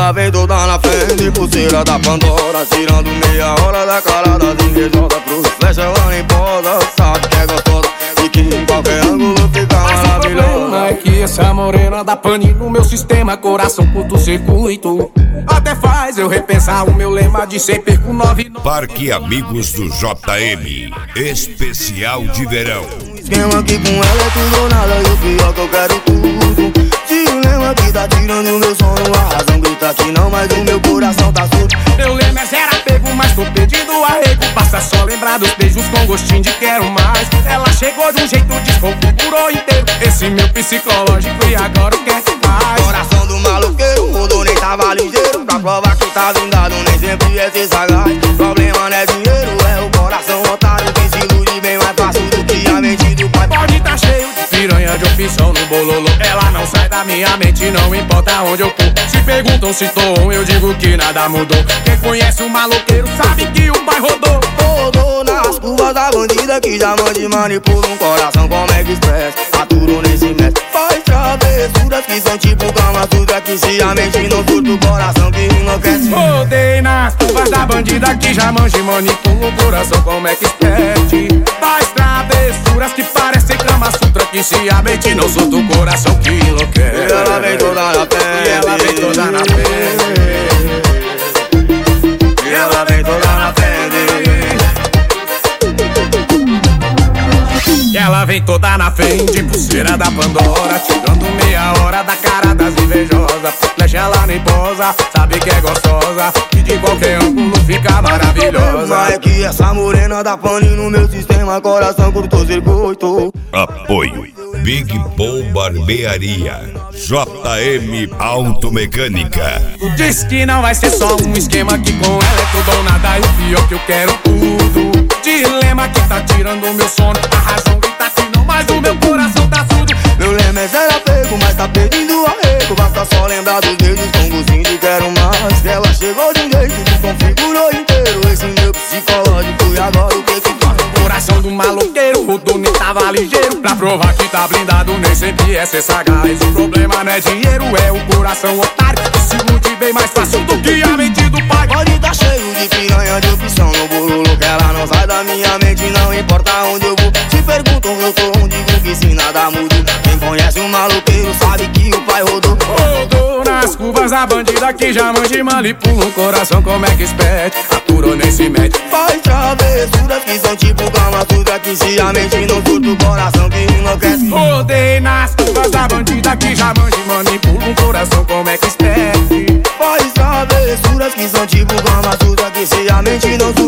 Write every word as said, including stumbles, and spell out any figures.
ela vem toda na frente, pulseira da Pandora, tirando meia hora da cara das invejosas. Pro flecha ela nem posa, sabe que é gostosa e que em qualquer ângulo fica maravilhosa. O problema é que essa morena dá pane no meu sistema, coração curto-circuito. Até faz eu repensar o meu lema de cem perco nove. Parque Amigos do J M, especial de verão. Esquema que com ela é tudo ou nada, e o pior que eu quero tudo. Dilema que tá tirando o meu sono, a razão grita que não, mas o meu coração tá surdo. Meu lema é zero apego, mas tô pedindo arrego. Basta só lembrar dos beijos com gostinho de quero mais. Ela chegou de um jeito, desconfigurou inteiro esse meu psicológico e agora o que é que faz? Coração do maloqueiro, mudou, nem tava ligeiro. Pra provar que tá blindado, nem sempre é ser sagaz. Problema não é dinheiro, é o coração otário que se ilude bem mais fácil do que a mente do pai. Pode tá cheio de piranha de opção no bololô. Ela não sai da minha mente, não importa onde eu for. Se perguntam se tô on, eu digo que nada mudou. Quem conhece o maloqueiro sabe que o pai rodou. Rodou nas curvas da bandida que já manda e manipula um coração como Express. Aturou nesse mestre, faz travessuras que são tipo Kama Sutra, que se a mente não surta o coração que enlouquece. Rodei nas curvas da bandida que já manja e manipula o coração como Express. Faz travessuras que parecem Kama Sutra, que se a mente não surta o coração que enlouquece. E ela vem toda na frente, e ela vem toda na frente, e ela vem toda na frente. E ela vem toda na frente, pulseira da Pandora, tirando meia hora da cara das invejosas. Flecha ela nem posa, sabe que é gostosa e de qualquer ângulo fica maravilhosa. É que essa morena dá pane no meu sistema, coração curto-circuito. Apoio Big Bom Barbearia, J M Automecânica. Diz que não vai ser só um esquema, que com ela é tudo ou nada, e o pior que eu quero tudo. Dilema que tá tirando o meu sono, a razão grita que não, mas o meu coração tá surdo. Meu lema é zero apego, mas tá pedindo arrego. Basta só lembrar dos beijos com gostinho de quero mais. Ela chegou de um jeito, desconfigurou inteiro esse meu psicológico e agora o que que faz? Coração do maloqueiro, rodou, nem tava ligeiro. Pra provar que tá blindado, nem sempre é ser sagaz. O problema não é dinheiro, é o coração otário que se ilude bem mais fácil do que a mente do pai. Pode tá cheio de piranha de opção no bololo, que ela não sai da minha mente, não importa onde eu vou. Se perguntam eu sou um, digo que se nada muda. Quem conhece o maloqueiro sabe que o pai rodou. Rodou nas curvas a bandida que já manja e manipula o coração como é que espete. Aturou nesse mete, faz travessuras que são tipo Kama Sutra, que se a mente não surta o coração que enlouquece. Rodei nas curvas da bandida que já manja e manipula um coração como é que espete. Faz travessuras que são tipo Kama Sutra, que se a mente não surta